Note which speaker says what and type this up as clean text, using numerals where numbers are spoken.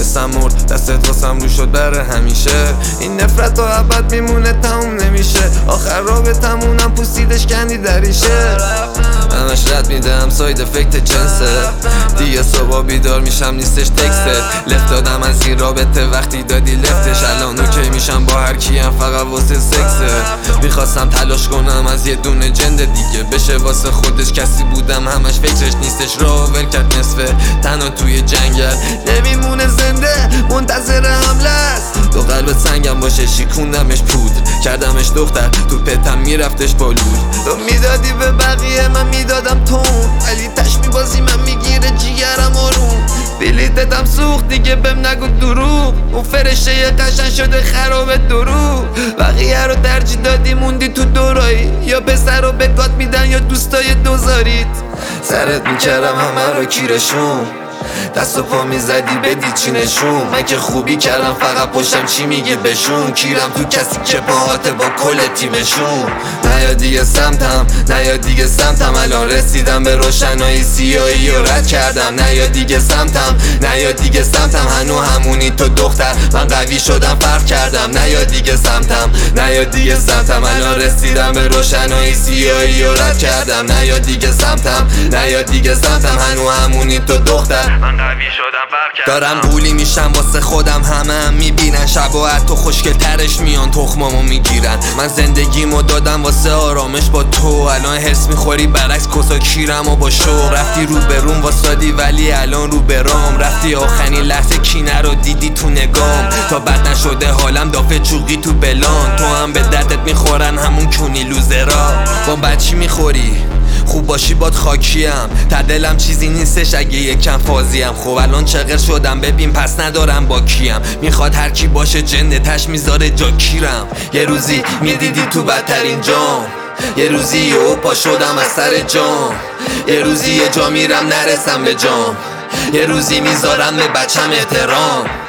Speaker 1: حسم مرد دستت واسم رو شد بره همیشه. این نفرت تا ابد میمونه تموم نمیشه. آخر رابطمونم پوسیدش کندی دریشه. همش رد میدم ساید افکت جنسه. دیگه صبح بیدار میشم نیستش تکسته. لفت دادم از این رابطه وقتی دادی لفتش. الان اوکی میشم با هر کیم فقط واسه سکسه. میخواستم تلاش کنم از یه دونه جنده دیگه بشه واسه خودش کسی بودم همش فکرش نیستش. راه ول کرد نصفه تنها توی جنگل نمیمونه زنده منتظر حمله است. تو قلب سنگم باشه شیکوندمش پودر کردمش دختر تو پتم میرفتش بالور. تو میدادی به بقیه من میدادم تون ولی تش میبازی من میگیره جیگرم آروم. بلیتتم سوخت دیگه بهم نگو دروغ. اون فرشته یه قشن شده خراب دروغ. بقیه رو ترجیح دادی موندی تو دورایی. یا پسر رو به گات میدن یا دوستای دوزاریت. سرت میکردم همه رو کیرشون دست و پا میزدی بدی چی نشون. من که خوبی کردم فقط پشتم چی میگه بشون. کیرم تو کسی که باهاته با کل تیمشون. نیا دیگه سمتم نیا دیگه سمتم الان رسیدم به روشنایی سیاهی و رد کردم. نیا دیگه سمتم نیا دیگه سمتم هنو همونی تو دختر من قوی شدم فرق کردم. نیا دیگه سمتم نیا دیگه سمتم الان رسیدم به روشنایی سیاهی و رد کردم. نیا دیگه سمتم نیا دیگه سمتم هنو همونی تو دختر من قوی شدم فرق کردم. دارم قولی میشم واسه خودم همه میبینن شب و حتی خوشگل ترش میان تخمامو میگیرن. من زندگیمو دادم واسه آرامش با تو الان هرس میخوری برعکس کسا کیرم و با شوق. رفتی رو به روم واسادی ولی الان رو به رام. رفتی آخرین لحظه کینه رو دیدی تو نگام. تا بد نشده حالم دافه چوقی تو بلان. تو هم به دردت میخورن همون کونی لوزرا. با بچی میخوری خوب باشی باد خاکیم. تا دلم چیزی نیستش اگه یکم فازیم. خب الان چقدر شدم ببین پس ندارم با کیم. میخواد هر کی باشه جنده تش میذاره جا کیرم. یه روزی میدیدی تو بدترین جام. یه روزی یهو پا شدم از سر جام. یه روزی یه جا میرم نرسم به جام. یه روزی میذارم به بچم احترام.